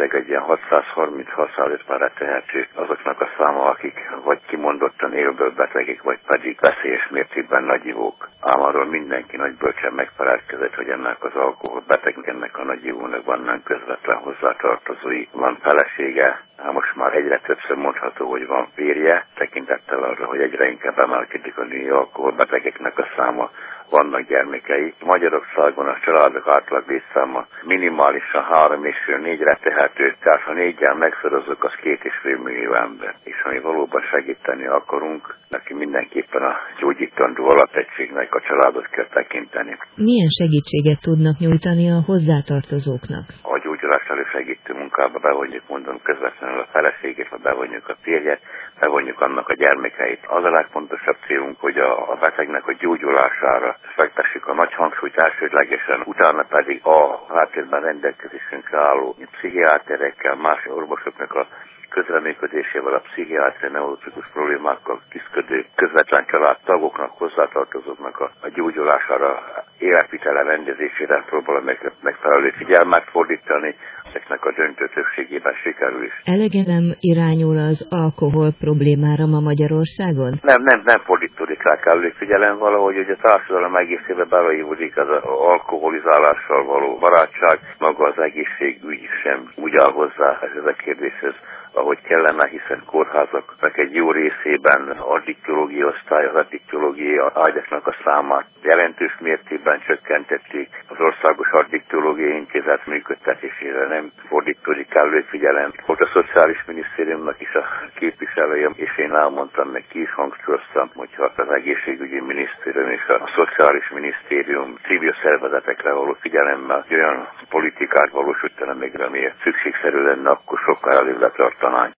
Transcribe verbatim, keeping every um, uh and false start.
jelenleg egy ilyen hatszázharminc-hatszázötvenre tehető azoknak a száma, akik vagy kimondottan élből betegek, vagy pedig veszélyes mértékben nagyivók. Ám arról mindenki nagy bölcsen megfelelkezett, hogy ennek az alkoholbetegnek, ennek a nagyivónak vannak közvetlen hozzátartozói, van felesége, hát most már egyre többször mondható, hogy van férje, tekintettel arra, hogy egyre inkább emelkedik a női alkoholbetegeknek a száma, vannak gyermekei. Magyarországon a családok átlag létszáma minimálisan három és fél négyre tehető, tehát ha négyel megszorozzuk, az két és fél millió ember. És ha mi valóban segíteni akarunk, neki mindenképpen a gyógyítandó alapegységnek a családot kell tekinteni. Milyen segítséget tudnak nyújtani a hozzátartozóknak? A gyógyulás elősegítő munkába bevonjuk, mondom, közvetlenül a feleségét, ha bevonjuk a férjet, bevonjuk annak a gyermekeit. Az a legfontosabb célunk, hogy a, a betegnek a gyógyulására fektessük a nagy hangsúlyt elsődlegesen, utána pedig a háttérben rendelkezésünkre álló pszichiáterekkel, más orvosoknak a közreműködésével, a pszichiátria, neurologikus problémákkal küzdő közvetlen családtagoknak, hozzátartozóknak a, a gyógyulására, életvitele rendezésére próbálom megfelelő figyelmet fordítani, ezeknek a döntő többségében sikerül is. Elege nem irányul az alkohol problémára ma Magyarországon? Nem, nem, nem fordítódik rá kellő figyelem, valahogy, hogy a társadalom egészében beleívódik az alkoholizálással való barátság, maga az egészségügy sem úgy áll hozzá ez a kérdéshez, ahogy kellene, hiszen kórházaknak egy jó részében addiktológiai osztály, az addiktológiai ágyaknak a számát jelentős mértékben csökkentették. Az Országos Addiktológiai Intézet működtetésére nem fordítódik kellő figyelem. Volt a Szociális Minisztériumnak is a képviselője, és én elmondtam, meg ki is hangsúlyoztam, hogyha az Egészségügyi Minisztérium és a Szociális Minisztérium civil szervezetekre való figyelemmel olyan politikát valósítana meg, ami szükségszerű lenne, akkor sokkal előbb tartanány.